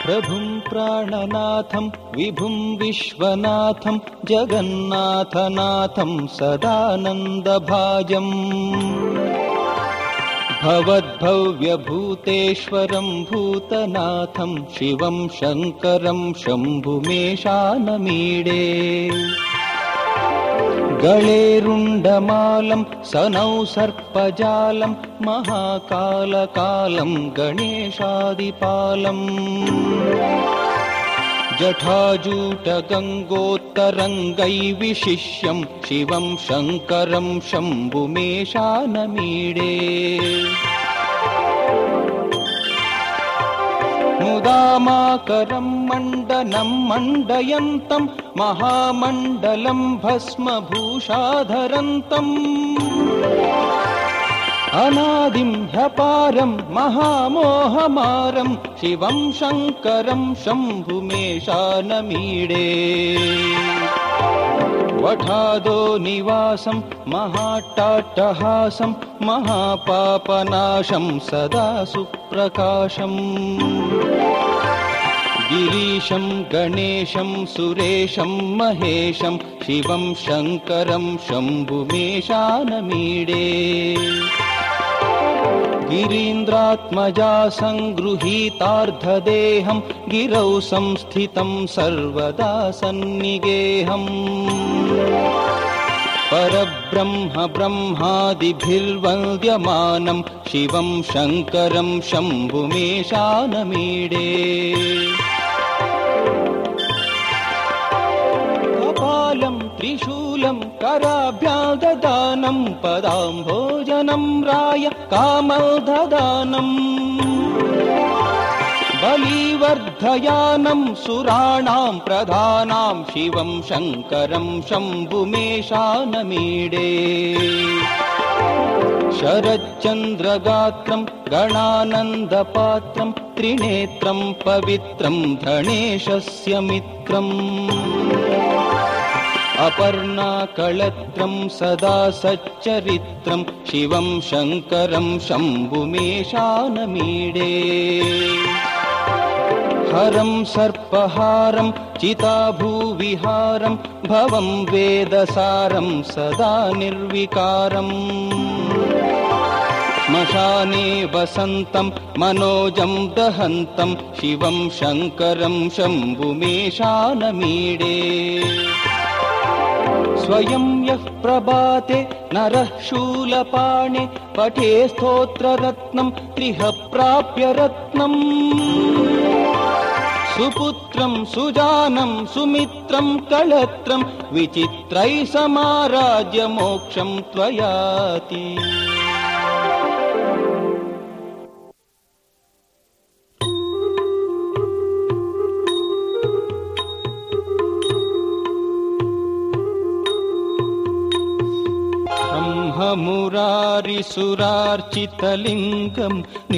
प्रभुं प्राणनाथं विभुं विश्वनाथं जगन्नाथनाथं सदानन्दभाजम् भवद्भव्यभूतेश्वरं भूतनाथं शिवं शङ्करं शम्भुमेशानमीडे गळेरुण्डमालं सनौ सर्पजालं महाकालकालं गणेशादिपालम् जटाजूटगङ्गोत्तरङ्गैर्विशिष्यं शिवं शङ्करं शम्भुमेशानमीडे मुदामाकरं मण्डनं मण्डयन्तं महामण्डलं भस्मभूषाधरन्तम् अनादिं ह्यपारं महामोहमारं शिवं शङ्करं शम्भुमेशानमीडे वठादो निवासं महाट्टाट्टहासं महापापनाशं सदा सुप्रकाशम् गिरीशं गणेशं सुरेशं महेशं शिवं शङ्करं शम्भुमेशानमीडे गिरीन्द्रात्मजा सङ्गृहीतार्धदेहं गिरौ संस्थितं सर्वदा सन्निगेहम् परब्रह्म ब्रह्मादिभिर्वन्द्यमानं शिवं शङ्करं शम्भुमेशानमीडे कपालं त्रिशूलं कराभ्यां ददानं पदाम्भोजनं राय कामददानम् बलिवर्धयानं सुराणां प्रधानां शिवं शङ्करं शम्भुमेशानमीडे शरच्चन्द्रगात्रं गणानन्दपात्रं त्रिनेत्रं पवित्रं धनेशस्य मित्रम् अपर्णाकळत्रं सदा सच्चरित्रं शिवं शङ्करं शम्भुमेशानमीडे हरं सर्पहारं चिताभूविहारं भवं वेदसारं सदा निर्विकारम् श्मशाने वसन्तं मनोजं दहन्तं शिवं शङ्करं शम्भुमेशानमीडे स्वयं यः प्रभाते नरः शूलपाणे पठे स्तोत्ररत्नं त्रिह प्राप्य रत्नम् सुपुत्रं सुजानं सुमित्रं कळत्रं विचित्रैः समाराज्य मोक्षं त्वयाति मुरारिसुरार्चितलिङ्गं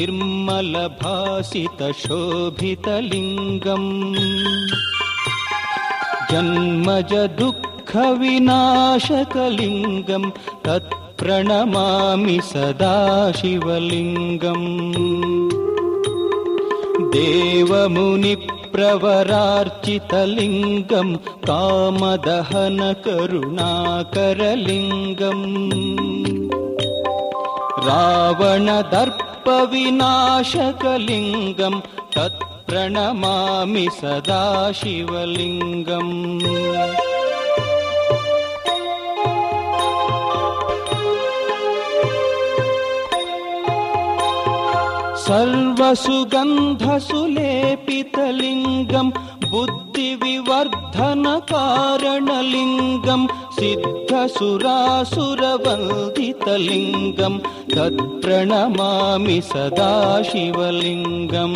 निर्मलभासितशोभितलिङ्गम् जन्मज दुःखविनाशकलिङ्गं तत्प्रणमामि सदा शिवलिङ्गम् देवमुनिप्रवरार्चितलिङ्गं कामदहनकरुणाकरलिङ्गम् रावणदर्पविनाशकलिङ्गं तत्प्रणमामि सदा शिवलिङ्गम् सर्वसुगन्धसुलेपितलिङ्गं बुद्धिविवर्धनकारणलिङ्गं सिद्धसुरासुरवन्दितलिङ्गं तत्प्रणमामि सदा शिवलिङ्गम्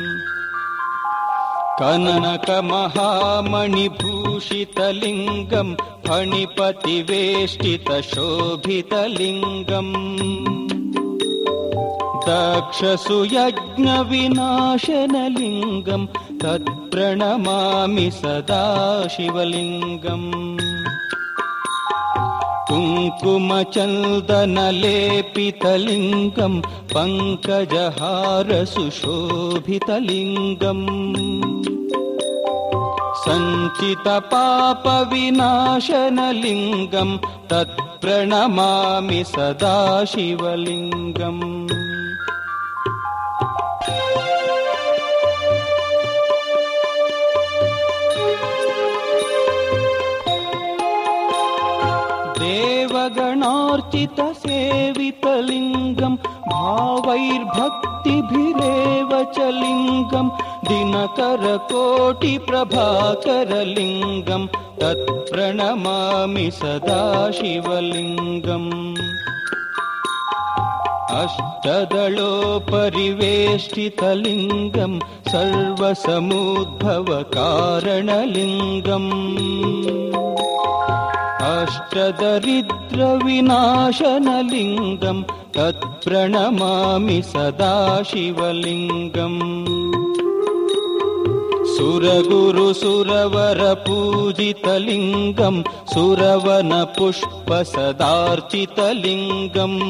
कनकमहामणिभूषितलिङ्गं फणिपतिवेष्टितशोभितलिङ्गम् दक्षसुयज्ञविनाशनलिङ्गं तत्प्रणमामि सदा शिवलिङ्गम् कुङ्कुमचन्दनलेपितलिङ्गं पङ्कजहारसुशोभितलिङ्गम् सञ्चितपापविनाशनलिङ्गं तत्प्रणमामि सदा शिवलिङ्गम् देवगणार्चितसेवितलिङ्गं भावैर्भक्तिभिरेव च लिङ्गं दिनकरकोटिप्रभाकरलिङ्गं तत्प्रणमामि सदा शिवलिङ्गम् अष्टदलोपरिवेष्टितलिङ्गं सर्वसमुद्भवकारणलिङ्गम् अष्टदरिद्रविनाशनलिङ्गं तत्प्रणमामि सदा शिवलिङ्गम् सुरगुरुसुरवरपूजितलिङ्गं सुरवनपुष्पसदार्चितलिङ्गम्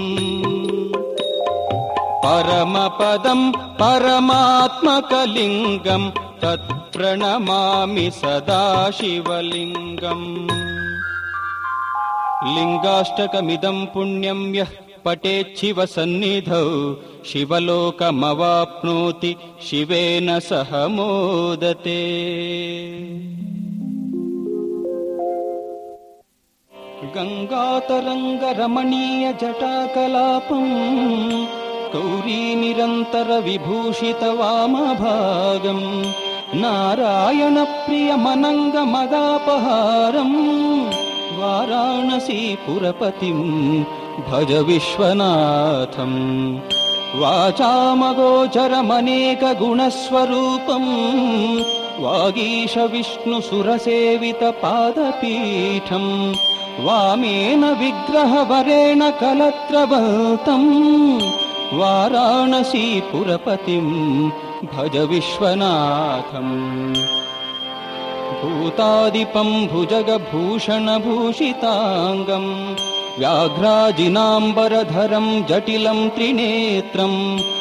परमपदं परमात्मकलिङ्गं तत्प्रणमामि सदा शिवलिङ्गम् लिङ्गाष्टकमिदं पुण्यं यः पठेच्छिवसन्निधौ शिवलोकमवाप्नोति शिवेन सह मोदते। गङ्गातरङ्गरमणीयजटाकलापम् गौरीनिरन्तरविभूषितवामभागम् नारायणप्रियमनङ्गमदापहारम् वाराणसीपुरपतिं भज विश्वनाथम् वाचामगोचरमनेकगुणस्वरूपम् वागीशविष्णुसुरसेवितपादपीठम् वामेन विग्रहवरेण कलत्रवल्तम् वाराणसीपुरपतिं भज विश्वनाथम् भूतादिपं भुजगभूषणभूषिताङ्गम् व्याघ्राजिनाम्बरधरं जटिलं त्रिनेत्रं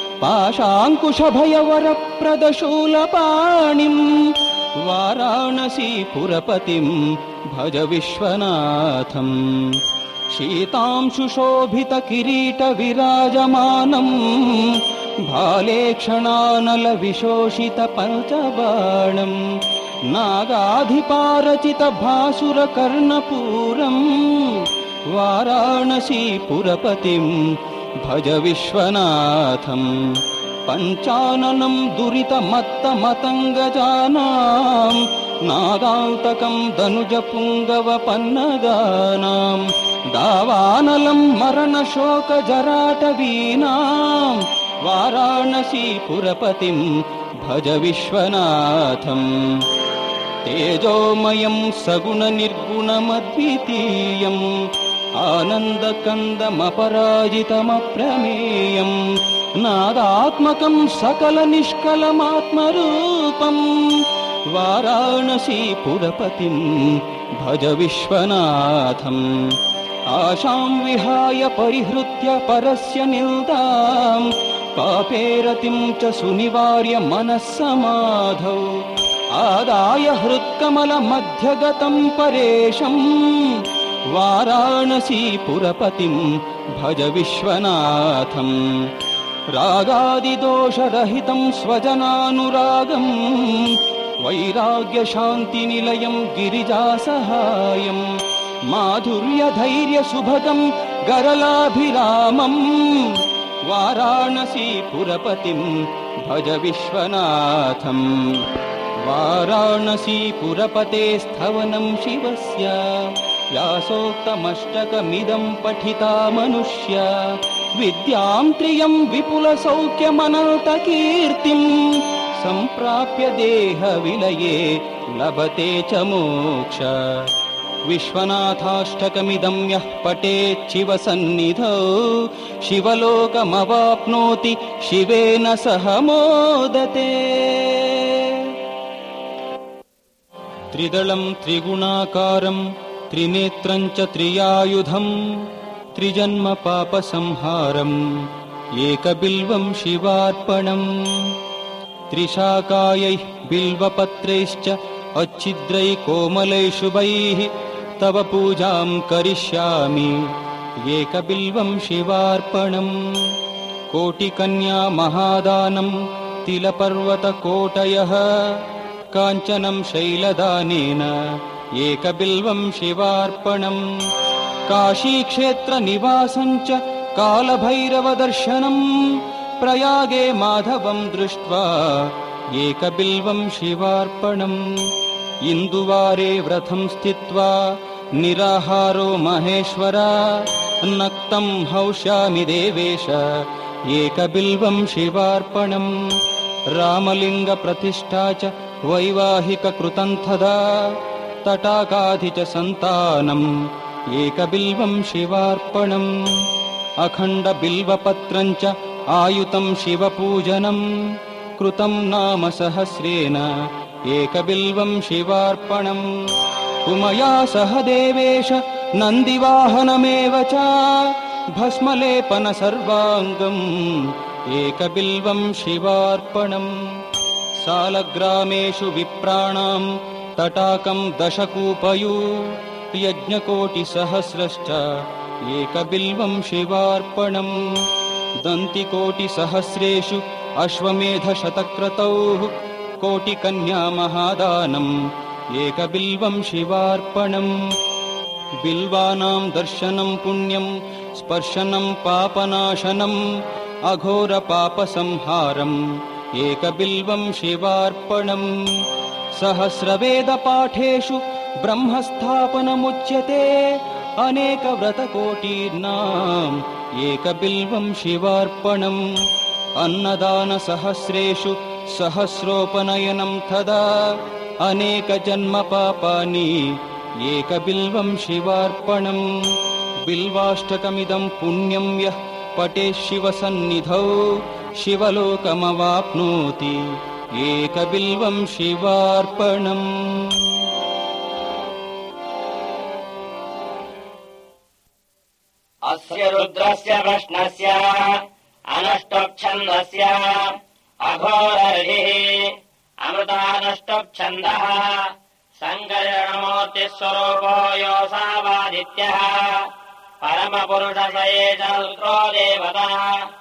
पाशाङ्कुशभयवरप्रदशूलपाणिं वाराणसीपुरपतिं भज विश्वनाथम् शीतांशुशोभितकिरीटविराजमानम् भालेक्षणानलविशोषितपञ्चबाणम् नागाधिपारचितभासुरकर्णपूरम् वाराणसीपुरपतिं भज विश्वनाथम् पञ्चाननं दुरितमत्तमतङ्गजानां नागान्तकं दनुजपुङ्गवपन्नगानां दावानलं मरणशोकजराटवीनां वाराणसीपुरपतिं भज विश्वनाथम् तेजोमयं सगुणनिर्गुणमद्वितीयम् आनन्दकन्दमपराजितमप्रमेयम् नादात्मकं सकलनिष्कलमात्मरूपम् वाराणसीपुरपतिं भज विश्वनाथम् आशां विहाय परिहृत्य परस्य निन्दाम् पापेरतिं च सुनिवार्य मनः समाधौ आदाय हृत्कमलमध्यगतं परेशम् वाराणसीपुरपतिं भज विश्वनाथम् रागादिदोषरहितं स्वजनानुरागम् वैराग्यशान्तिनिलयं गिरिजासहायम् माधुर्यधैर्यसुभगं गरलाभिरामम् वाराणसीपुरपतिं भज विश्वनाथम् वाराणसीपुरपतेस्थवनं शिवस्य व्यासोक्तमष्टकमिदं पठिता मनुष्य विद्यां त्रियं विपुलसौख्यमनन्तकीर्तिं सम्प्राप्य देहविलये लभते च मोक्ष विश्वनाथाष्टकमिदं यः पठेच्छिवसन्निधौ शिवलोकमवाप्नोति शिवेन सह मोदते। त्रिदलं त्रिगुणाकारं त्रिनेत्रं च त्रियायुधं त्रिजन्म पापसंहारम् एकबिल्वं शिवार्पणम् त्रिशाकायैः बिल्वपत्रैश्च अच्छिद्रैः कोमलैः शुभैः तव पूजां करिष्यामि एकबिल्वं शिवार्पणम् कोटिकन्या महादानं तिलपर्वतकोटयः काञ्चनं शैलदानेन एकबिल्वं शिवार्पणम् काशीक्षेत्रनिवासं च कालभैरवदर्शनम् प्रयागे माधवं दृष्ट्वा एकबिल्वं शिवार्पणम् इन्दुवारे व्रतं स्थित्वा निराहारो महेश्वर नक्तं हौष्यामि देवेश एकबिल्वं शिवार्पणम् रामलिङ्गप्रतिष्ठा च वैवाहिककृतं तदा तटाकाधि च सन्तानम् एकबिल्वं शिवार्पणम् अखण्डबिल्वपत्रं च आयुतं शिवपूजनम् कृतं नाम सहस्रेण एकबिल्वं शिवार्पणम् उमया सह देवेश नन्दिवाहनमेव च भस्मलेपन सर्वाङ्गम् एकबिल्वं शिवार्पणम् सालग्रामेषु विप्राणां तटाकं दशकूपयु यज्ञकोटिसहस्रश्च एकबिल्वं शिवार्पणम् दन्तिकोटिसहस्रेषु अश्वमेधशतक्रतौ कोटिकन्या महादानम् एकबिल्वं शिवार्पणम् बिल्वानां दर्शनं पुण्यं स्पर्शनं पापनाशनम् अघोरपापसंहारम् एकबिल्वं शिवार्पणम् सहस्रवेदपाठेषु ब्रह्मस्थापनमुच्यते अनेकव्रतकोटीर्नाम् एकबिल्वं शिवार्पणम् अन्नदानसहस्रेषु सहस्रोपनयनं तदा अनेकजन्मपापानि एकबिल्वं शिवार्पणम् बिल्वाष्टकमिदं पुण्यं यः पठेत् शिवसन्निधौ शिवलोकमवाप्नोति एकबिल्वं शिवार्पणम्। अस्य रुद्रस्य प्रश्नस्य अनष्टोच्छन्दस्य अघोरर्हिः अमृतानष्टोच्छन्दः सङ्कर्षणमूर्तिस्वरूपो योऽसावादित्यः परमपुरुष स एष रुद्रो देवता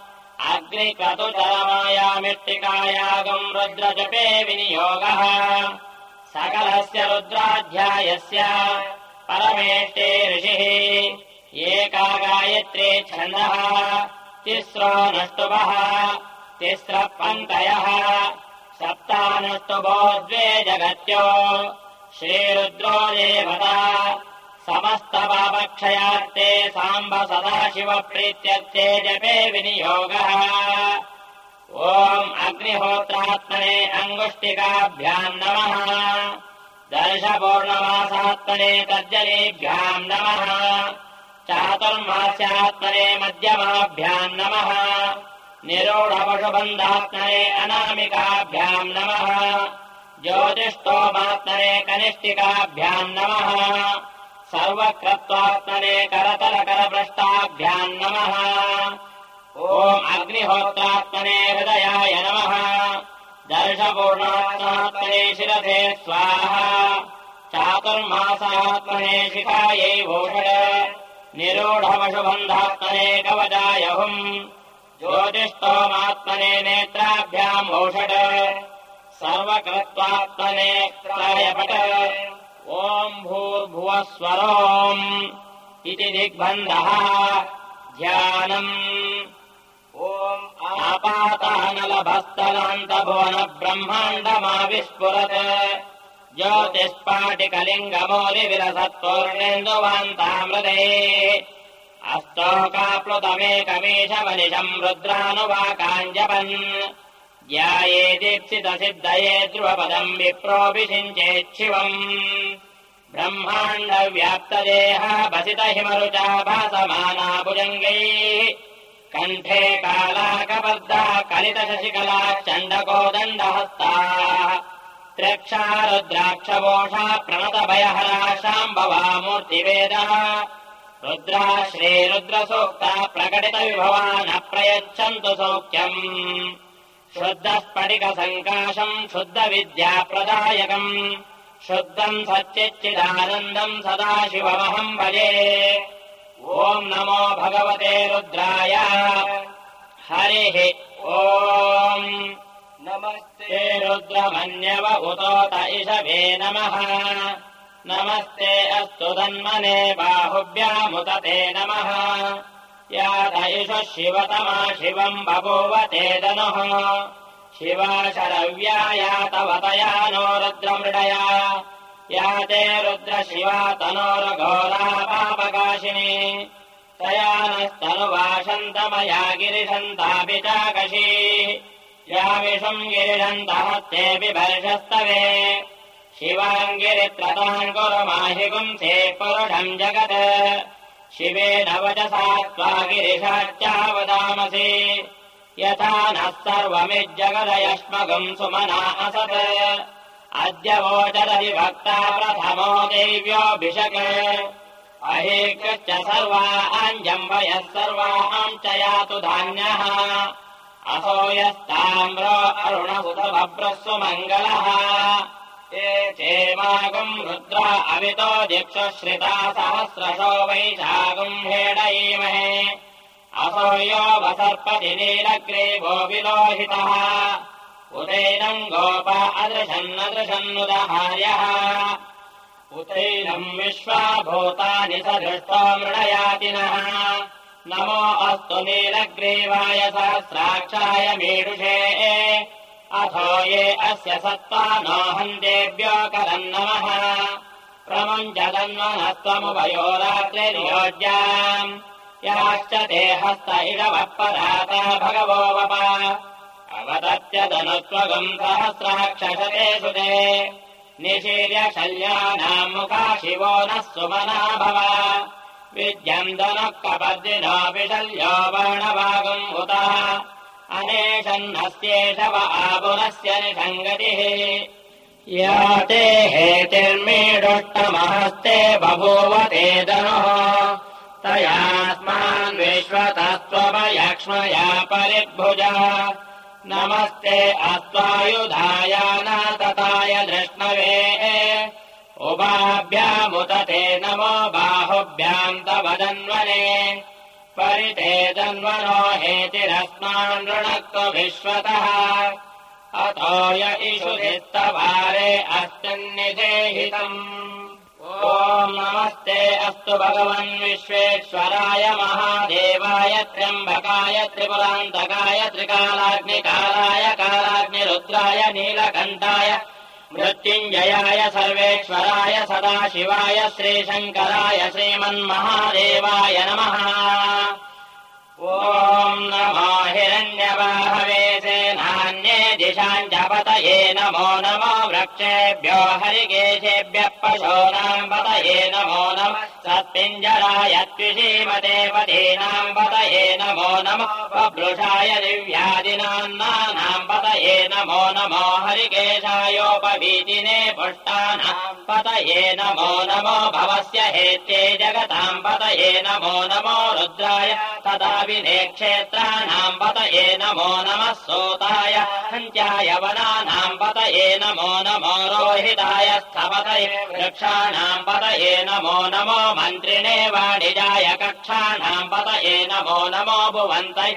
अग्निक्रतुचरमायामिष्टिकायागम् रुद्रजपे विनियोगः सकलस्य रुद्राध्यायस्य परमेष्टे ऋषिः एका गायत्री छन्दः तिस्रो नष्टुभः तिस्रः पङ्क्तयः सप्तानुष्टुभो द्वे जगत्यो श्रीरुद्रो देवता समस्तपापक्षयार्थे साम्ब सदाशिवप्रीत्यर्थे जपे विनियोगः ॐ अग्निहोत्रात्मने अङ्गुष्टिकाभ्याम् नमः दर्शपूर्णमासात्मने तर्जनीभ्याम् नमः चातुर्मास्यात्मने मध्यमाभ्याम् नमः निरूढपशुबन्धात्मने अनामिकाभ्याम् नमः ज्योतिष्टोमात्मने कनिष्ठिकाभ्याम् नमः सर्वक्रत्वात्मने करतलकरपृष्ठाभ्याम् नमः ॐ अग्निहोत्रात्मने हृदयाय नमः दर्शपूर्णात्मने शिरसे स्वाहा चातुर्मासात्मने शिखायै भूषण निरूढपशुबन्धात्मने कवचाय हुम् ज्योतिष्टोमात्मने नेत्राभ्याम् औषध सर्वकृत्वात्मने त्रायपट ॐ भूर्भुवः स्वरोम् इति दिग्बन्धः ध्यानम् ॐ आपातानलभस्तलान्तभुवनब्रह्माण्डमाविस्फुरत् ज्योतिष्पाटिकलिङ्गमौलिविलसत्पूर्णेन्दुवान्तामृते अस्तोकाप्लुतमेकमीशमनिशम् रुद्रानुवाकाञ्जपन् ध्याये दीप्सितसिद्धये ध्रुवपदम् विप्रोऽभिषिञ्चेच्छिवम् ब्रह्माण्डव्याप्तदेह भसितहिमरुचा भासमाना भुजङ्गैः कण्ठे कालाकबद्धा कलितशशिकला चण्डकोदण्डहस्ताः त्र्यक्षा रुद्राक्षवोषा प्रणतभयहरा शाम्भवा मूर्तिवेदः रुद्रा श्रीरुद्रसूक्ता प्रकटितविभवा न प्रयच्छन्तु सौख्यम् शुद्धस्फटिकसङ्काशम् शुद्धविद्याप्रदायकम् शुद्धम् सच्चिच्चिदानन्दम् सदाशिवमहम् भजे ॐ नमो भगवते रुद्राय हरिः ॐ नमस्ते रुद्रमन्यव उतोत इषवे नमः नमस्ते अस्तु तन्मने बाहुभ्यामुत ते नमः यात इषः शिवतमा शिवम् बभूव ते धनुः शिवा शरव्या यातवतया नो रुद्रमृडया या ते रुद्रशिवा तनोरघोरा पापकाशिनी तया नस्तनुवाशन्तमया गिरिशन्तापि चाकशी यामिषम् गिरिशन्तः ते बिभर्षस्तवे शिवाङ्गिरित्रताम् कुरु माहि पुंसे पुरुषम् जगत् शिवेन वचसा त्वा गिरिशाच्या वदामसि यथा नः सर्वमिज्जगदयश्मगम् सुमना असत् अद्य वोचरति भक्ता प्रथमो देव्योऽभिषक् अहेकृत्य सर्वाञ्जम्भयः सर्वाम् च यातु धान्यः असो यस्ताम्रो अरुणसुतभभ्रः सुमङ्गलः ये चेमागुम् रुद्रा अवितो दिक्षुश्रिता सहस्रशो वैशागुम् हेडयीमहे असो यो वसर्पति नीलग्रीवो विलोहितः उदैनम् गोप अदृशन्नदृशन्नुदहार्यः उदैनम् विश्वा भूतानि स दृष्टो मृडयातिनः नमो अस्तु नीलग्रीवाय सहस्राक्षाय मीडुषे अथो ये अस्य सत्त्वा नो हन्तेभ्यो करन्नमः प्रमुञ्चदन्वनस्त्वमुभयोरात्रिर्योज्याम् याश्च ते हस्त इडवः पराता भगवो वप अवदत्यदनुत्वगम् सहस्राक्षशते सुते निशीर्य शल्यानाम् मुखा शिवो नः सुमना भव विद्यम् दनुः कपर्दिनोऽपि शल्यो वर्णभागम् उतः अनेशन्नस्येषव आपुनस्य निषङ्गतिः या ते हेतिर्मीडुष्टमहस्ते बभूव ते धनुः तयास्मान् विश्वतस्त्वमयक्ष्मया परिभुजा नमस्ते अस्त्वायुधाय नातताय धृष्णवे उभाभ्यामुत ते नमो बाहुभ्याम् तव धन्वने परिते धन्वनो हेतिरस्मान् ऋणक्व विश्वतः अतो य इषुधिस्तवारे अस्मिन्निधेहितम् ॐ नमस्ते अस्तु भगवन् विश्वेश्वराय महादेवाय त्र्यम्बकाय त्रिपुरान्तकाय त्रिकालाग्निकालाय कालाग्निरुद्राय नीलकण्ठाय मृत्युञ्जयाय सर्वेश्वराय सदाशिवाय श्रीशङ्कराय श्रीमन्महादेवाय नमः ॐ नमो हिरण्यबाहवे सेनान्ये दिशाम् च पतये नमो नमो वृक्षेभ्यो हरिकेशेभ्यः पशूनाम् पतये नमो नमः सत्पिञ्जराय त्विषीमते पतीनाम् पतये नमो नमः बभ्रुषाय दिव्यादिनान्नानाम् पतये नमो नमो हरिकेशायोपवीतिने पुष्टानाम् पतये नमो नमो भवस्य हेत्ये जगताम् पतये नमो नमो रुद्राय तदा क्षेत्राणाम् पतये नमो नमः सोताय हन्त्याय वनानाम् पतये नमो नमो रोहिताय स्थपतये वृक्षाणाम् पतये नमो नमो मन्त्रिणे वाणिजाय कक्षाणाम् पतये नमो नमो भुवन्तये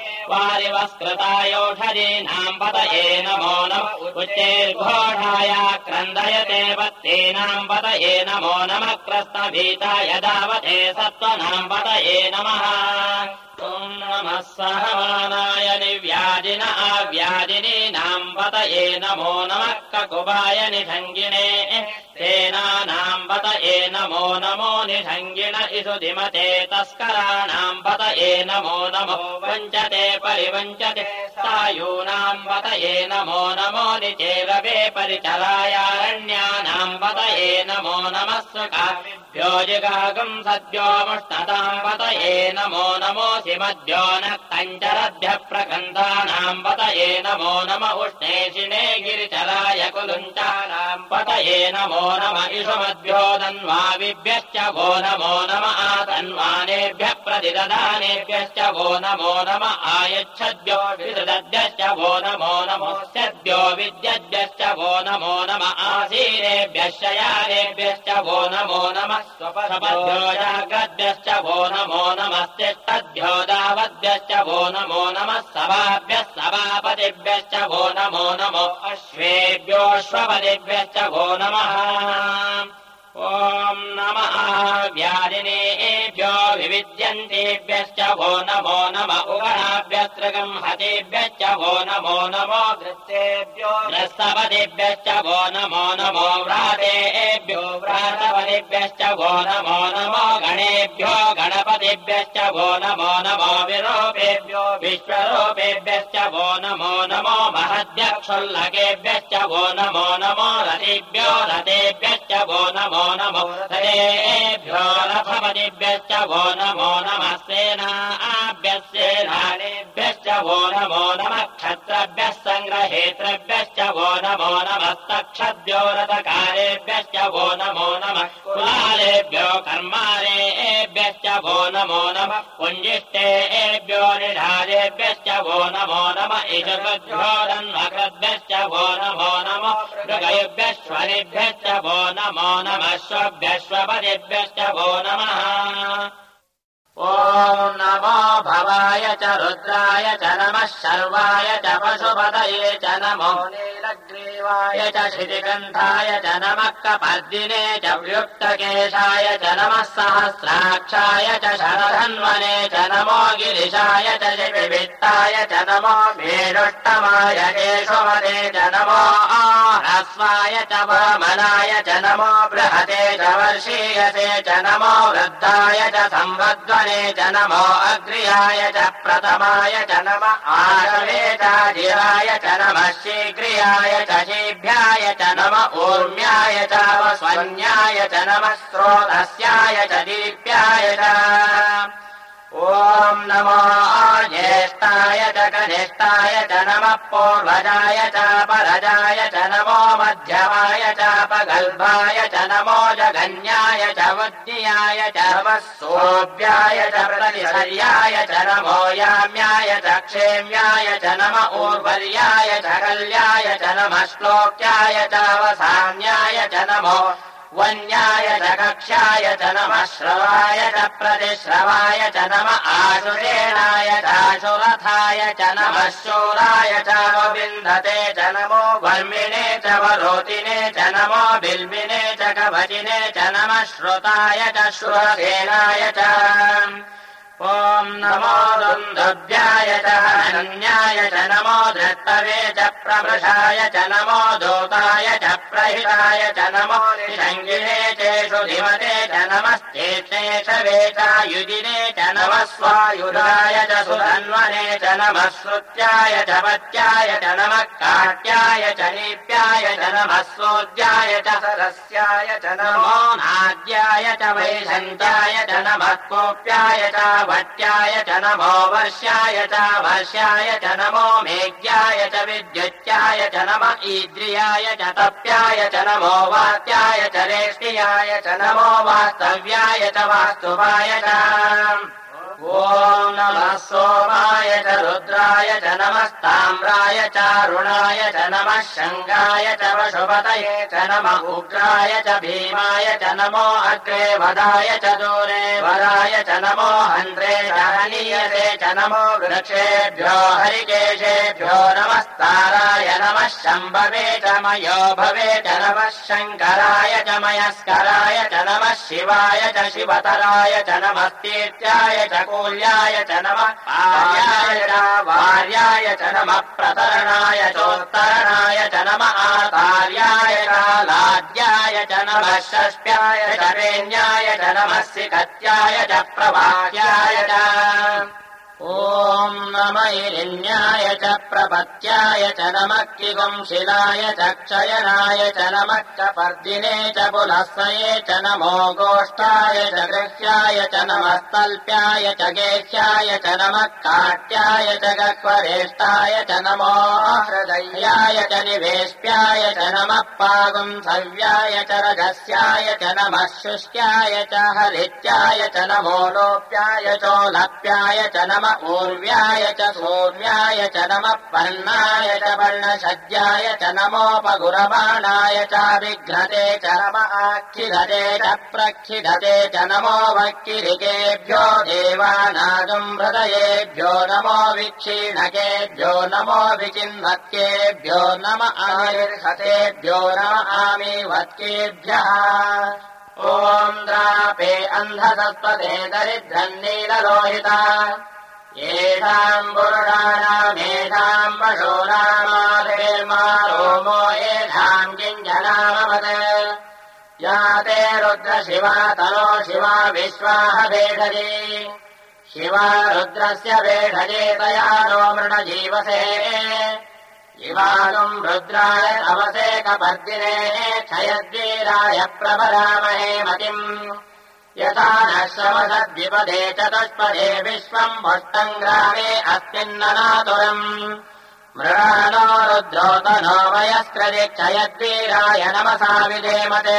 वारिवस्कृतायोषधीनाम् पतये नमो नमः उच्चैर्घोषाय क्रन्दयते पत्नीनाम् पतये नमो नमः क्रस्तभीताय धावते सत्त्वनाम् पतये नमः ॐ नमः सहमानाय निव्याजिन आव्याजिनीनाम् पतये नमो नमः ककुबाय निषङ्गिणे सेनानाम् पतये नमो नमो निषङ्गिण इषुधिमते तस्कराणाम् पतये नमो नमो वञ्चते परिवञ्चते सायूनाम् पतये नमो नमो निचेरवे परिचरायारण्यानाम् पतये नमो नमः सुखाभ्यो जिगागम् सद्यो मुष्णताम् पतये नमो नमो किमद्यो न कञ्चरभ्यः प्रकन्दानाम् पतये नमो नम उष्णेशिने गिरिचराय कुलुञ्चानाम् पतये नमो नम इषुमद्भ्यो धन्वाविभ्यश्च वो नमो नम आतन्वानेभ्यः प्रतिददानेभ्यश्च वो नमो नम आयच्छद्भ्यो विदद्भ्यश्च वो नमो नमोऽस्यद्भ्यो विद्यद्भ्यश्च वो नमो नम आसीनेभ्यः शयानेभ्यश्च वो नमो नमः स्वपद्भ्यो जाग्रद्भ्यश्च वो नमो नमस्तिष्ठद्भ्यो दावद्भ्यश्च वो नमो नमः सभाभ्यः सभापतिभ्यश्च वो नमो नमो अश्वेभ्योऽश्वपतिभ्यश्च वो नमः ॐ नमः व्याधिनेभ्यो विविद्यन्तेभ्यश्च वो नमो नम उगणाभ्यस्त्रगम् हतेभ्यश्च वो नमो नमो घृत्तेभ्यो घ्रस्तपतिभ्यश्च वो नमो नमो व्रातेभ्यो व्रातपतिभ्यश्च वो नमो नमो गणेभ्यो गणपतिभ्यश्च वो नमो नमो विरूपेभ्यो विश्वरूपेभ्यश्च वो नमो नमो महद्यक्षुल्लकेभ्यश्च वो नमो नमो रतिभ्यो रतेभ्यश्च वो नमो नमो रथेभ्यो रथपतिभ्यश्च वो नमो नमः सेनाभ्यः सेनानेभ्यश्च वो नमो नमः क्षत्रभ्यः सङ्ग्रहेतृभ्यश्च वो नमो नमस्तक्षद्भ्यो रथकारेभ्यश्च वो नमो नमः कुलालेभ्यो कर्मारेभ्यश्च वो नमो नमः पुञ्जिष्टेभ्यो निधारेभ्यश्च वो नमो नमः ईशभ्यो रन्मकृद्भ्यश्च वो नमो नमः मृगयुभ्यश्वरेभ्यश्च वो नमो नमः श्वभ्यश्वपतिभ्यश्च वो नमः ॐ नमो भवाय च रुद्राय च नमः शर्वाय च पशुपतये च नमो नीलग्रीवाय च शितिकण्ठाय च नमः कपर्दिने च व्युक्तकेशाय च नमः सहस्राक्षाय च शरधन्वने च नमो गिरिशाय च शिविवित्ताय च नमो मेरुष्टमाय केशवने च नमो ह्रस्वाय च वामनाय च नमो बृहते च वर्षीयसे च नमो वृद्धाय च संवद्वने च नमो अग्र्याय च प्रथमाय च नमः आगवे च जिराय च नमः शीघ्रियाय च शीभ्याय च नमः ऊर्म्याय च वस्वन्याय च नमः स्रोतस्याय च दीप्याय च ॐ नमो ज्येष्ठाय च कनिष्ठाय च नमः पूर्वजाय च परजाय च नमो मध्यमाय च पगल्भाय च नमो जघन्याय च वद्याय च नमः सोऽव्याय च प्रतिशर्याय च नमो याम्याय च क्षेम्याय च नमः ऊर्वर्याय च कल्याय च नमः श्लोक्याय च वसाम्याय च नमो वन्याय च कक्ष्याय च नमः श्रवाय च प्रतिश्रवाय च नमः आशुरेणाय चाशुरथाय च नमः शूराय च वविन्धते च नमो वर्मिणे च वरोतिने च नमो बिल्बिने च कवचिने च नमः श्रुताय च श्रुरसेनाय च ॐ नमो दुन्दुभ्याय च हनन्याय च नमो धृष्टवे च प्रवृषाय च नमो दूताय च प्रहिताय च नमो निषङ्गिने चेषु धिमते च नमस्तेषवे च युजिने च नमः स्वायुधाय च सुधन्वने च नमः श्रुत्याय च पत्याय च नमः काट्याय च नीप्याय च नमः सोद्याय च सरस्याय च नमो नाद्याय च वैशन्त्याय च नमः कोप्याय च भट्याय च नमो वर्ष्याय च वर्ष्याय च नमो मेघ्याय च विद्युत्याय च नमः ईद्रियाय च तप्याय च नमो वात्याय च रेष्टियाय च नमो वास्तव्याय च वास्तुवाय च ॐ नमः सोमाय च रुद्राय च नमस्ताम्राय च अरुणाय च नमः शङ्गाय च पशुपतये च नमः उग्राय च भीमाय च नमो अग्रे वदाय च दूरे वराय च नमो हन्त्रे च हनीयते च नमो वृक्षेभ्यो हरिकेशेभ्यो नमस्ताराय नमः शम्भवे च मयो भवे च नमः शङ्कराय च मयस्कराय च नमः शिवाय च शिवतराय च नमस्तीत्याय च कूल्याय च नमः आर्याय च वार्याय च नमः प्रतरणाय चोत्तरणाय च नमः आतार्याय च लाद्याय च नमः षष्ट्याय च वेण्याय च नमः सिकत्याय च प्रभात्याय च ॐ नमैरिण्याय च प्रपत्याय च नमः किगुंशिलाय च क्षयनाय च नमः कपर्दिने च पुलस्सये च नमो गोष्ठाय च गृह्याय च नमस्तल्प्याय च गेह्याय च नमः काट्याय च गह्वरेष्ठाय च नमो हृदयाय च निवेश्याय च नमः पागुंसव्याय च रजस्याय च नमः शुष्याय च हरित्याय च नमो लोप्याय चोलप्याय च नमः ऊर्व्याय च सूर्याय च नमः पर्णाय च पर्णशज्याय च नमोपगुरबाणाय च विघ्नते च नमः आक्षिधते च प्रक्षिधते च नमो वक्किरिकेभ्यो देवानागुम्हृदयेभ्यो नमो विक्षीणकेभ्यो नमो विचिन्वत्केभ्यो नम आविर्हतेभ्यो नम आमीवत्केभ्यः ॐ द्रापे अन्धसत्त्वते दरिद्रम् नीललोहिता येषाम् पुरुषाणामेषाम् पशूनामाधेर्मा रोमो येषाम् किञ्जनामवत् या ते रुद्रशिवा तनो शिवा विश्वाह भेषजे शिवा रुद्रस्य भेषजे तया नो मृणजीवसे इवागुम् रुद्राय तमसे कपर्दिने क्षयद्वीराय प्रभरामहे मतिम् यथा नः श्रवसद्विपदे चतुष्पदे विश्वम् भुष्टम् ग्रामे अस्मिन्ननातुरम् मृणानो रुद्रोतनो वयस्कृति क्षयद्वीराय नमसा विधेमते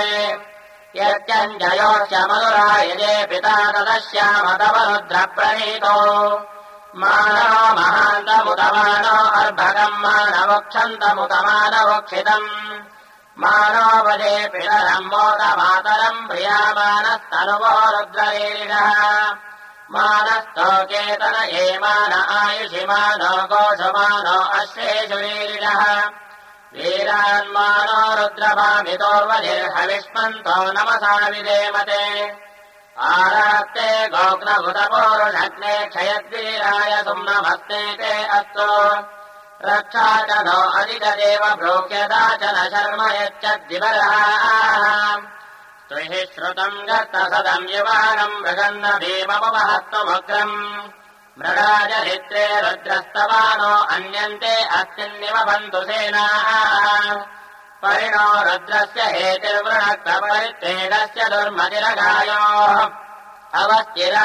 यत्यञ्जयोऽस्यमधुरायजे पिता तदस्याम तव रुद्रप्रणीतो मानो महान्तमुतमानो अर्भगम् मानवक्षन्तमुतमानवक्षितम् मानो वदे पितरम् मोदमातरम् प्रियामानस्तनुवो रुद्रवीरिणः मानस्तोकेतन एमान आयुषिमानो गोषमानो अश्वेषु वीरिणः वीरान्मानो रुद्रभामितोर्वजिर्हविष्मन्तो नमसा विधेमते आरात्ते गोग्नभुतपोरुषग्ने क्षयद्वीराय सुम्नमस्ते ते अस्तु रक्षा च नो अधिकदेव भ्रोक्यता च न शर्म यच्चद्दिवरः त्विहि श्रुतम् गर्तसदम् युवानम् मृगन्न भीममुपहत्वमुग्रम् मृगाजरित्रे रुद्रस्तवानो अन्यन्ते अस्मिन्निव बन्धु सेनाः परिणो रुद्रस्य हेतिर्वृणक्तपरिच्छेदस्य दुर्मतिरगायोः अवस्थिरा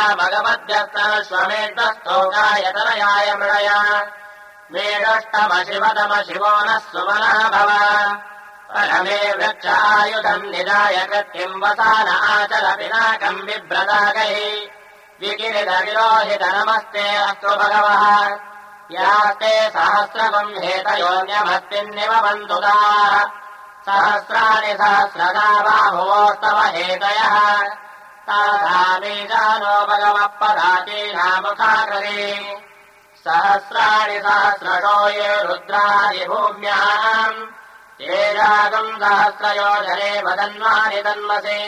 भगवद्यस्तनश्वमेधस्तोकायतनयाय मृडय मेढष्टमशिवतम शिवो नः सुमनः भव परमे वृक्षायुधम् निधाय कृत्तिम् वसान आचल पिनाकम् बिभ्रदागैः विकिरितविरोहित नमस्ते अस्तु भगवः यास्ते सहस्रगुम् हेतयोऽन्यमस्मिन्निव बन्धुताः सहस्राणि सहस्रदा बाहुवोस्तव हेतयः तासामीजानो भगवः पदातीनामुखाकरे सहस्राणि सहस्रशो ये रुद्रादिभूम्याम् तेजागम् सहस्रयोजने वदन्वानि तन्मसे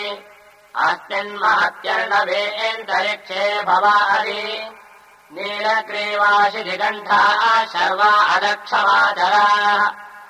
अस्मिन्महत्यर्णवेऽन्तरिक्षे भवारि नीलग्रीवाशिदिगण्ठाः शर्वा अदक्षमाचराः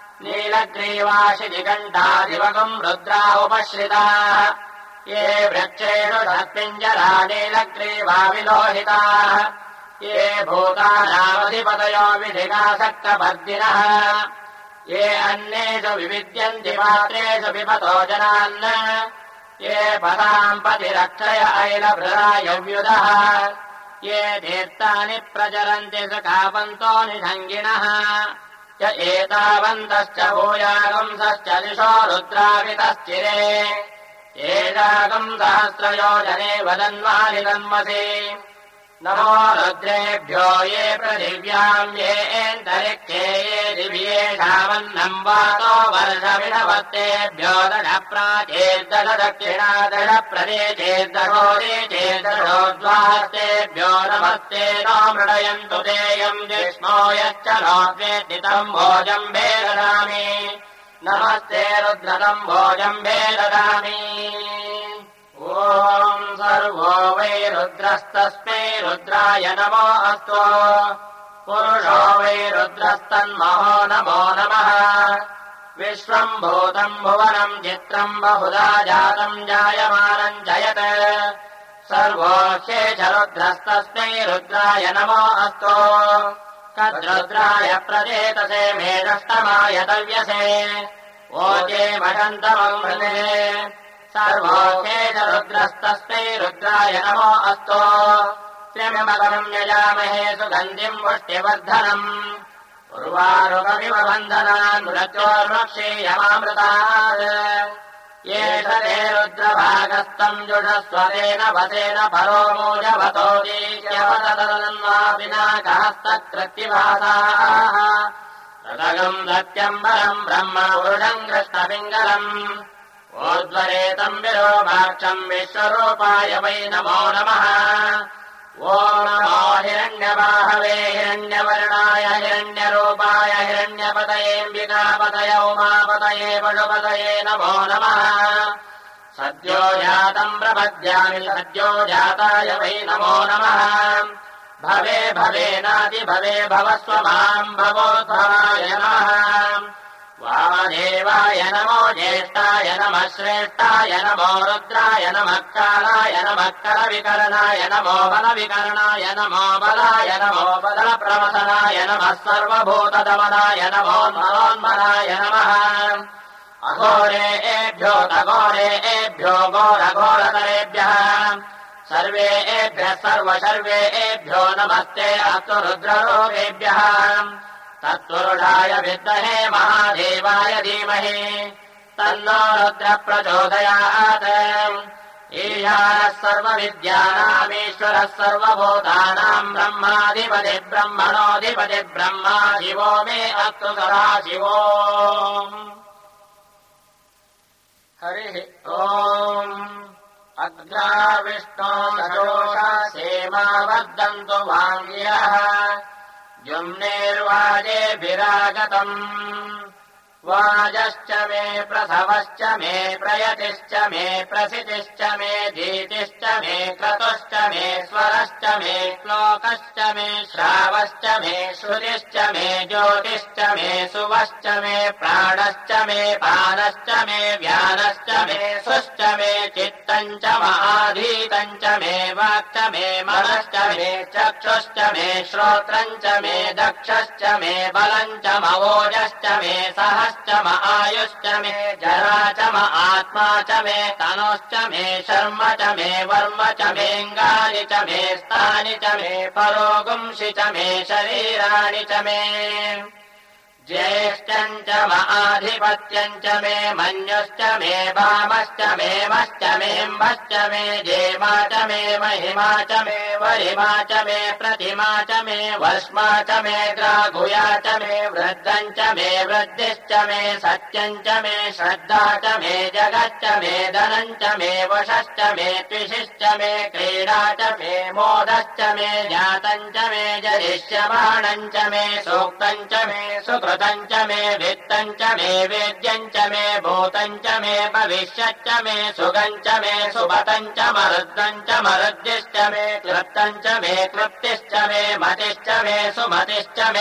नीलग्रीवाशिदिगण्ठादिवगम् रुद्रा उपश्रिताः ये वृक्षेषु तस्मिञ्जरा नीलग्रीवा विलोहिताः ये भूतानामधिपतयो विधिकासक्तपर्दिनः ये अन्येषु विविद्यन्ति पात्रेषु विपतो जनान् ये पदाम् पतिरक्षय ऐलभृरायव्युदः ये तीर्थानि प्रचरन्ति सुखावन्तो निषङ्गिणः य एतावन्तश्च भूयागुंसश्च दिशो रुद्रावितश्चिरे एतागम् सहस्रयोजने वदन्वानि तन्मसि नमो रुद्रेभ्यो ये पृथिव्याम् ये एन्तरिक्षे ये दिव्येषामन्नम् वातो वर्षविषवत्तेभ्यो दश प्राचेर्दश दक्षिणा दश प्रदेशेर्दशोदेशेर्दशोद्वास्तेभ्यो नमस्ते नो मृडयन्तु तेयम् जिष्णो यश्च नोद्वेदितम् भोजम्भे ददामि नमस्ते रुद्रतम्भोजम्भे ददामि ॐ सर्वो वै रुद्रस्तस्मै रुद्राय नमो अस्तु पुरुषो वै रुद्रस्तन्महो नमो नमः विश्वम् भूतम् भुवनम् चित्रम् बहुधा जातम् जायमानम् जयत् सर्वो ह्येष रुद्रस्तस्मै रुद्राय नमो अस्तु कद्रुद्राय प्रदेतसे मेधस्तमाय दव्यसे ओजे मषन्तमम् हृदे सर्वोऽखे च रुद्रस्तस्मै रुद्राय नमो अस्तु त्र्यम्बकम् यजामहे सुगन्धिम् पुष्टिवर्धनम् उर्वारुकमिव बन्धनान् मृत्योर्वक्षीयमामृतात् येष ते रुद्रभागस्तम् जुषस्वतेन वतेन परो मूजवतोदीत्यवततन्वापिनाकहस्तकृत्तिभासाः रतगम् सत्यम्बरम् ब्रह्म पुरुषम् कृष्णपिङ्गलम् ओद्वरेतम् विरोपाक्षम् विश्वरूपाय वै नमो नमः ॐ नमो हिरण्यबाहवे हिरण्यवर्णाय हिरण्यरूपाय हिरण्यपतयेऽम्बिकापतये उमापतये पशुपतये नमो नमः सद्यो जातम् प्रपद्यामि सद्यो जाताय वै नमो नमः भवे भवेनाति भवे भवस्व माम् भवोद्भवाय नमः वामदेवाय नमो ज्येष्ठाय नमः श्रेष्ठाय नमो रुद्राय नमः कालाय नमः करविकरणाय नमो बलविकरणाय नमो बलाय नमो बलप्रवसनाय नमः सर्वभूतदमनाय नमो मनोन्मनाय नमः अघोरेभ्यो तघोरेभ्यो घोरघोरतरेभ्यः सर्वेभ्यः सर्वशर्वेभ्यो नमस्ते अस्तु रुद्ररोगेभ्यः तत्पुरुषाय विद्महे महादेवाय धीमहि तन्नो रुद्रः प्रचोदयात् ईशानः सर्वविद्यानामीश्वरः सर्वभूतानाम् ब्रह्माधिपति ब्रह्मणोऽधिपति ब्रह्मा शिवो मे अस्तु सदा शिवो हरिः ॐ अग्रा विष्णो सरोषसेमा वर्धन्तु वाङ्ग्यः जुम्नेर्वाजेभिरागतम् वाजश्च मे प्रसवश्च मे प्रयतिश्च मे प्रसितिश्च मे धीतिश्च मे क्रतुश्च मे स्वरश्च मे श्लोकश्च मे श्रावश्च मे श्रुतिश्च मे ज्योतिश्च मे सुवश्च मे प्राणश्च मे पानश्च मे व्यानश्च मे सुश्च मे चित्तम् च महाधीतम् च मे वाक्च मे मनश्च मे चक्षुश्च मे श्रोत्रम् च मे दक्षश्च मे बलम् च मवोजश्च मे सहश्च आयुश्च मे जरा च आत्मा च मे तनुश्च मे शर्म च मे वर्म च मेऽङ्गानि च मे स्थानि च मे परोगुंसि च मे शरीराणि च मे ज्येष्ठम् च आधिपत्यम् च मे मन्युश्च मे वामश्च मे मश्च मेऽम्भश्च मे जेमा च मे महिमा च मे वरिमा च मे प्रतिमा च मे वस्मा च मे ग्राघुया च मे वृद्धम् च मे वृद्धिश्च मे सत्यम् च मे श्रद्धा च मे जगच्च मे धनम् च मे वशश्च मे त्विषिश्च मे क्रीडा च मे मोदश्च मे जातम् च मे जरिष्यमाणम् च मे सूक्तम् च मे सुकृतम् च मे वित्तम् च मे वेद्यम् च मे भूतम् च मे भविष्यच्च मे सुगम् च मे सुबतम् च मरुद्गम् च मरुद्दिश्च मे क्लृप्तम् च मे क्लृप्तिश्च मे मतिश्च मे सुमतिश्च मे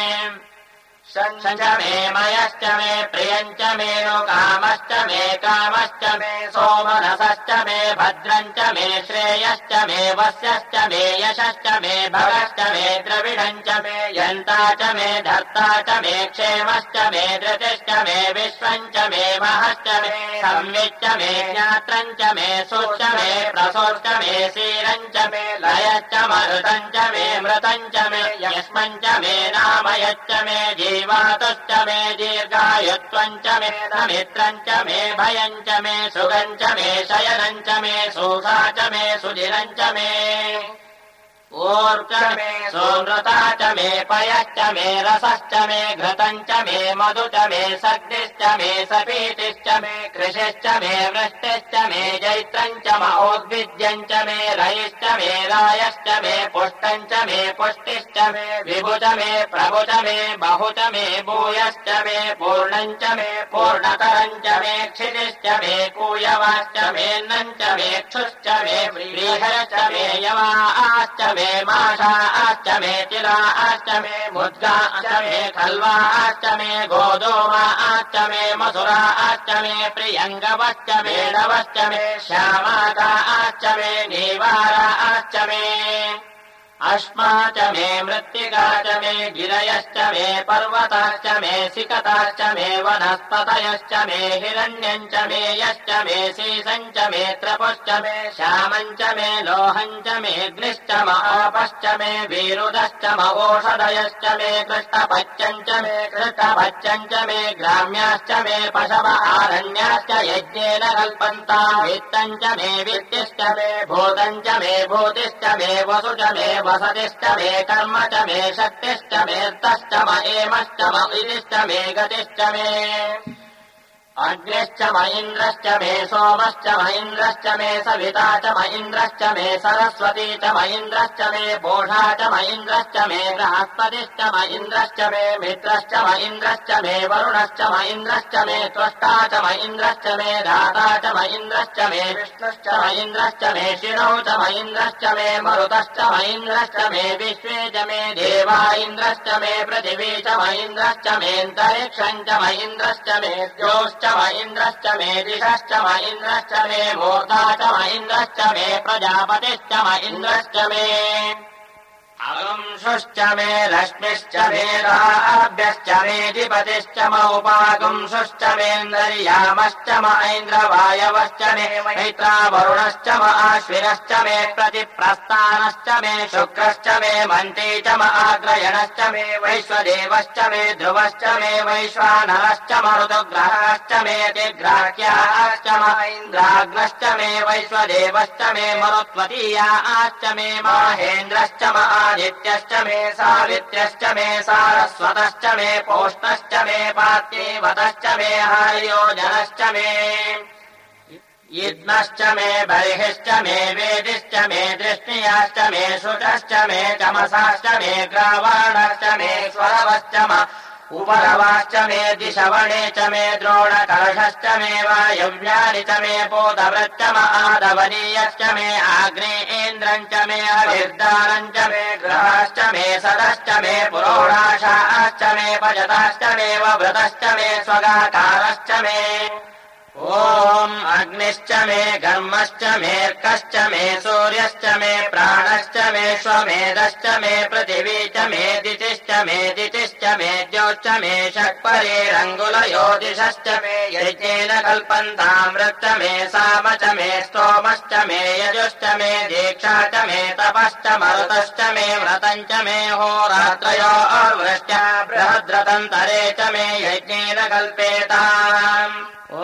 शञ्च मे मयश्च मे प्रियम् च मे नु कामश्च मे कामश्च मे सोमनसश्च मे भद्रम् च मे श्रेयश्च मे वस्यश्च मे यशश्च मे भगश्च मे द्रविडम् च मे यन्ता च मे धर्ता च मे क्षेमश्च मे धृतिश्च मे विश्वम् च मे महश्च मे संविच्च मे ज्ञात्रम् च मे सुश्च मे प्रसोश्च मे शीरम् च मे लयश्च मरुतम् च मे मृतम् च मे यस्मम् च मे नामयच्च मे जीवातुश्च मे दीर्घायुत्वम् च मे मित्रम् च मे भयम् च मे सुगम् च मे शयनम् च मे सोषा च मे सुधिरम् च मे ऊर्च मे सोनृता च मे पयश्च मे रसश्च मे घृतम् च मे मधु च मे सग्निश्च मे सपीतिश्च मे कृषिश्च मे वृष्टिश्च मे जैत्रम् च महोद्भिद्यम् च मे रयिश्च मे रायश्च मे पुष्टम् च मे पुष्टिश्च मे विभु च मे प्रभु च मे बहु च मे भूयश्च मे पूर्णम् च मे पूर्णतरम् च मे क्षितिश्च मे कूयवाश्च मेऽन्नम् च मे क्षुश्च मे व्रीहश्च मे यवाश्च मे माषाश्च मे तिलाश्च मे मुद्गाश्च मे खल्वाश्च मे गोधूमाश्च मे मसुराश्च मे प्रियङ्गवश्च मे नवश्च मे श्यामाकाश्च मे नीवाराश्च मे अश्मा च मे मृत्तिका च मे गिरयश्च मे पर्वताश्च मे सिकताश्च मे वनस्पतयश्च मे हिरण्यम् च मे यश्च मे सीसम् च मे त्रपुश्च मे श्यामम् च मे लोहम् च मे अग्निश्च महापश्च मे वीरुदश्च मवोषधयश्च मे कृष्णपच्यम् च मे कृष्णपच्यम् च मे ग्राम्याश्च मे पशव आरण्याश्च यज्ञेन कल्पन्ताम् वित्तम् च मे वित्तिश्च मे भूतम् च मे भूतिश्च मे वसु च मे वसतिश्च मे कर्म च मे शक्तिश्च मेऽर्थश्च म एमश्च म इतिश्च मे गतिश्च मे अग्निश्च म इन्द्रश्च मे सोमश्च म इन्द्रश्च मे सविता च म इन्द्रश्च मे सरस्वती च म इन्द्रश्च मे पोषा च म इन्द्रश्च मे बृहस्पतिश्च म इन्द्रश्च मे मित्रश्च म इन्द्रश्च मे वरुणश्च म इन्द्रश्च मे त्वष्टा च म इन्द्रश्च मे धाता च म इन्द्रश्च मे विष्णुश्च म इन्द्रश्च मे शिरौ च म इन्द्रश्च मे मरुतश्च म इन्द्रश्च मे विश्वे च मे देवा इन्द्रश्च मे पृथिवी च म इन्द्रश्च मेऽन्तरिक्षम् च म इन्द्रश्च मे द्योश्च म इन्द्रश्च मे दिशश्च म इन्द्रश्च मे मूर्धा च म इन्द्रश्च मे प्रजापतिश्च म इन्द्रश्च मे अगुंशुश्च मे रश्मिश्च मे राभ्यश्च मेऽधिपतिश्च म उपागुंशुश्च मेऽन्तर्यामश्च म ऐन्द्रवायवश्च मे मैत्रा वरुणश्च म आश्विनश्च मे प्रतिप्रस्थानश्च मे शुक्रश्च मे मन्त्री च म आग्रयणश्च मे वैश्वदेवश्च मे ध्रुवश्च मे वैश्वानरश्च म ऋतुग्रहश्च मे दिग्राह्याश्च म इन्द्राग्नश्च मे वैश्वदेवश्च मे मरुत्वतीयाश्च मे माहेन्द्रश्च म आदित्यश्च मे सावित्र्यश्च मे सारस्वतश्च मे पोष्णश्च मे पार्थिवतश्च मे हर्योजनश्च मे यज्ञश्च मे बर्हिश्च मे वेदिश्च मे दृष्णियाश्च मे शुचश्च मे चमसाश्च मे ग्रावाणश्च मे स्वरवश्च म उपरवाश्च मे दिशवणे च मे द्रोणकलशश्च मे वायव्यानि च मे बोधवृच्च म आदवनीयश्च मे आग्नेयेन्द्रम् च मे अभिर्दानम् च मे ग्रहाश्च मे सदश्च मे पुरोडाशाश्च मे पजताश्च मे वृतश्च मे स्वगाकारश्च मे ॐ अग्निश्च मे घर्मश्च मेऽर्कश्च मे सूर्यश्च मे प्राणश्च मे स्वमेधश्च मे पृथिवी च मे दितिश्च मे दितिश्च मे द्योश्च मे षट्परेरङ्गुलयोदिशश्च मे यज्ञेन कल्पन्ताम् रक्त मे साम च मे स्तोमश्च मे यजुश्च मे दीक्षा च मे तपश्च मरुतश्च मे व्रतम् च मे होरात्रयोर्वृष्ट्या बृहद्रतन्तरे च मे यज्ञेन कल्पेताम्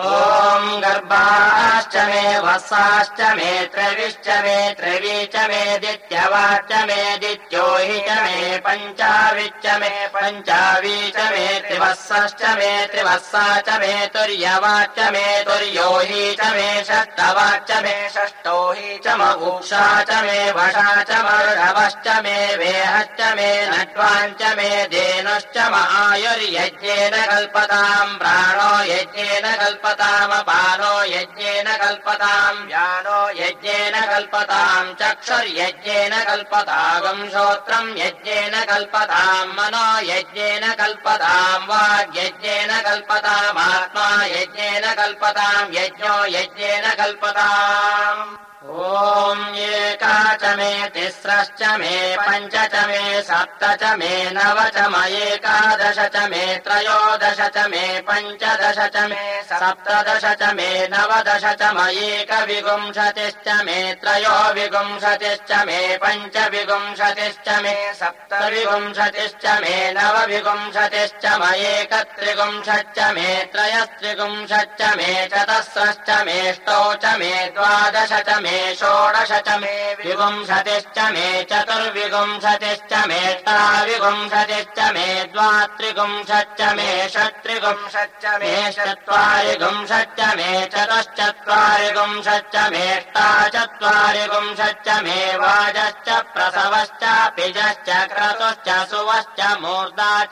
ॐ गर्भाश्च मे वत्साश्च मे त्रविश्च मे त्रवी च मे दित्यवाच्च मे दित्यो हि च मे पञ्चाविच्च मे पञ्चावी च मे त्रिवत्सश्च मे त्रिवत्सा च मे तुर्यवाच्च मे तुर्यो हि च मे षष्टवाच्च मे षष्टो हि च मघूषा च मे वशा च मर्ढवश्च मे वेहश्च मे नट्वाञ्च मे धेनुश्च म आयुर्यज्ञेन कल्पताम् प्राणो यज्ञेन कल्पतामपानो यज्ञेन कल्पताम् व्यानो यज्ञेन कल्पताम् चक्षुर्यज्ञेन कल्पताम् श्रोत्रम् यज्ञेन कल्पताम् मनो यज्ञेन कल्पताम् वाग्यज्ञेन कल्पतामात्मा यज्ञेन कल्पताम् यज्ञो यज्ञेन कल्पताम् ॐ एका च मे तिस्रश्च मे पञ्च च मे सप्त च मे नव च म एकादश च मे त्रयोदश च मे पञ्चदश च मे सप्तदश च मे नवदश च म एकविंशतिश्च मे त्रयोविंशतिश्च मे पञ्चविंशतिश्च मे सप्तविंशतिश्च मे नवविंशतिश्च म एकत्रिंशच्च मे त्रयस्त्रिंशच्च मे चतस्रश्च मेष्टौ च मे द्वादश च मे षोडश च मे विंशतिश्च मे चतुर्विंशतिश्च मेष्टाविंशतिश्च मे द्वात्रिंशच्च मे षट्त्रिंशच्च मे चत्वारिंशच्च मे चतुश्चत्वारिंशच्च मेष्टाचत्वारिंशच्च मे वाजश्च प्रसवश्च पिजश्च क्रतुश्च सुवश्च मूर्धा च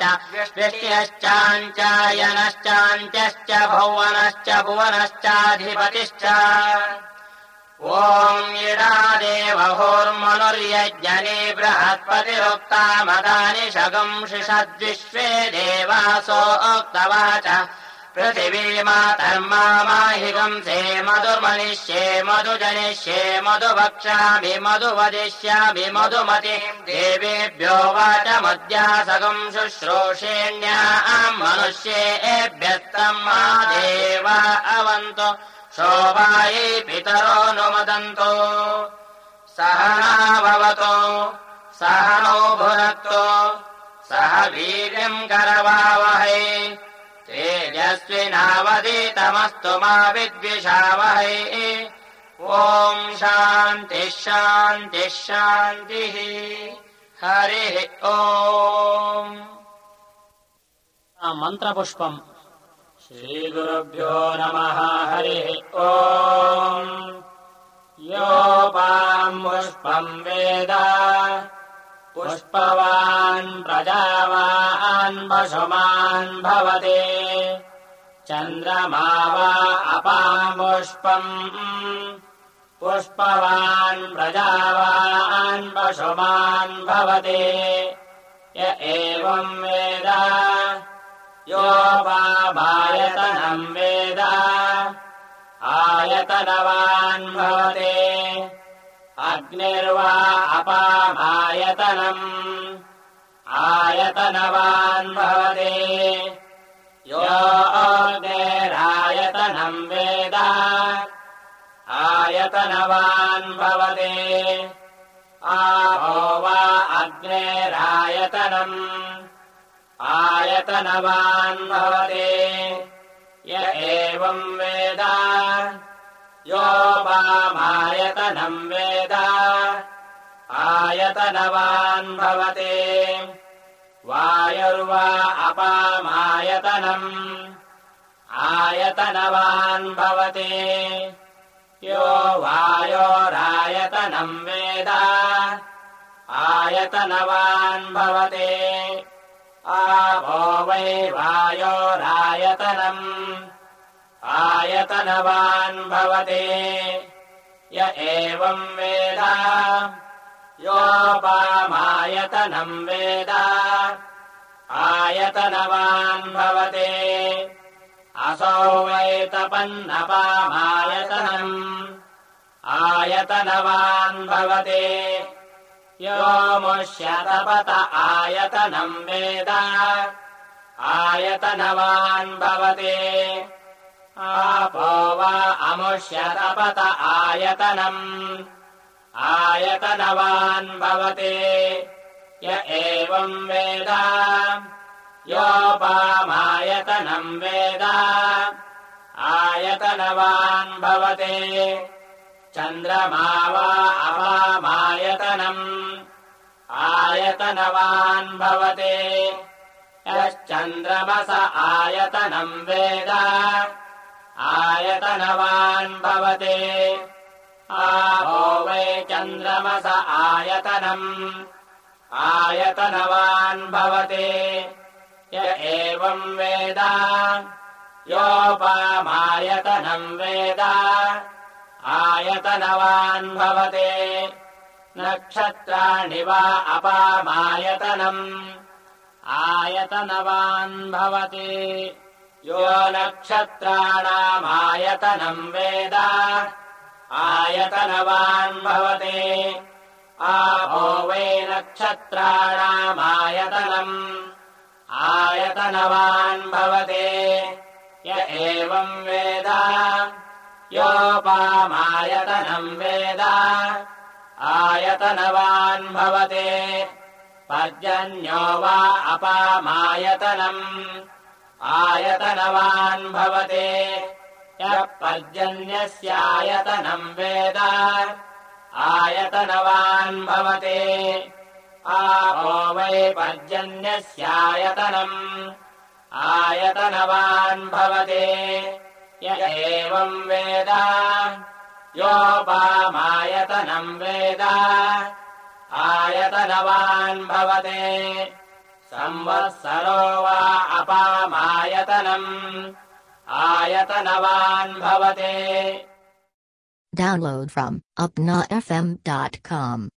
व्यष्टिश्चाञ्चायनश्चान्त्यश्च भुवनश्च भुवनश्चाधिपतिश्च ॐ इडादेव होर्मनुर्यज्ञने बृहस्पतिरुक्तामदानि शगुंषिषद्विश्वे देवासो उक्तवाच पृथिवीमातर्मामाहिगंसे मधुर्मनिष्ये मधुजनिष्ये मधुभक्षामि मधुवदिष्यामि मधुमतिम् देवेभ्यो वाचमुद्यासगम् शुश्रूषेण्याम् मनुष्येभ्यस्तम् मा देवा अवन्तु शोभायै पितरो नुमदन्तु सहना भवतु सहनौ भुनक्तु सह वीर्यम् करवावहै तेजस्विनावधीतमस्तु मा विद्विषावहै ॐ शान्तिः शान्तिः शान्तिः हरिः ॐ मन्त्रपुष्पम् श्रीगुरुभ्यो नमः हरिः ॐ योपाम् पुष्पम् वेद पुष्पवान् प्रजावान् पशुमान् भवति चन्द्रमा वा अपाम् पुष्पम् पुष्पवान् प्रजावान् पशुमान् भवति य एवम् वेद योपामायतनम् वेद आयतनवान् भवति अग्निर्वा अपामायतनम् आयतनवान् भवति यो अग्निरायतनम् वेद आयतनवान् भवति आपो वा अग्निरायतनम् आयतनवान् भवति य एवम् वेद योपामायतनम् वेद आयतनवान् भवति वायुर्वा अपामायतनम् आयतनवान् भवति यो वायोरायतनम् वेद आयतनवान् भवति आपो वै वायोरायतनम् आयतनवान् भवति य एवम् वेद योपामायतनम् वेद आयतनवान् भवति असौ वै तपन्नपामायतनम् आयतनवान् भवति यो मुष्यतपत आयतनम् वेद आयतनवान् भवति आपो वा अमुष्यतपत आयतनम् आयतनवान् भवति य एवम् वेद योपामायतनम् वेद आयतनवान् भवति चन्द्रमा वा अपामायतनम् आयतनवान् भवति यश्चन्द्रमस आयतनम् वेद आयतनवान् भवति आपो वै चन्द्रमस आयतनम् आयतनवान् भवति य एवम् वेद योपामायतनम् वेद आयतनवान् भवति नक्षत्राणि वा अपामायतनम् आयतनवान् भवति यो नक्षत्राणामायतनम् वेद आयतनवान् भवति आपो वै नक्षत्राणामायतनम् आयतनवान् भवति य एवम् वेद योपामायतनम् वेद आयतनवान् भवति पर्जन्यो वा अपामायतनम् आयतनवान् भवति यः पर्जन्यस्यायतनम् वेद आयतनवान् भवति आपो वै पर्जन्यस्यायतनम् आयतनवान् भवति य एवम् वेद योपामायतनम् वेद आयतनवान् भवति संवत्सरो वा अपामायतनम् आयतनवान् भवति Download from upnafm.com.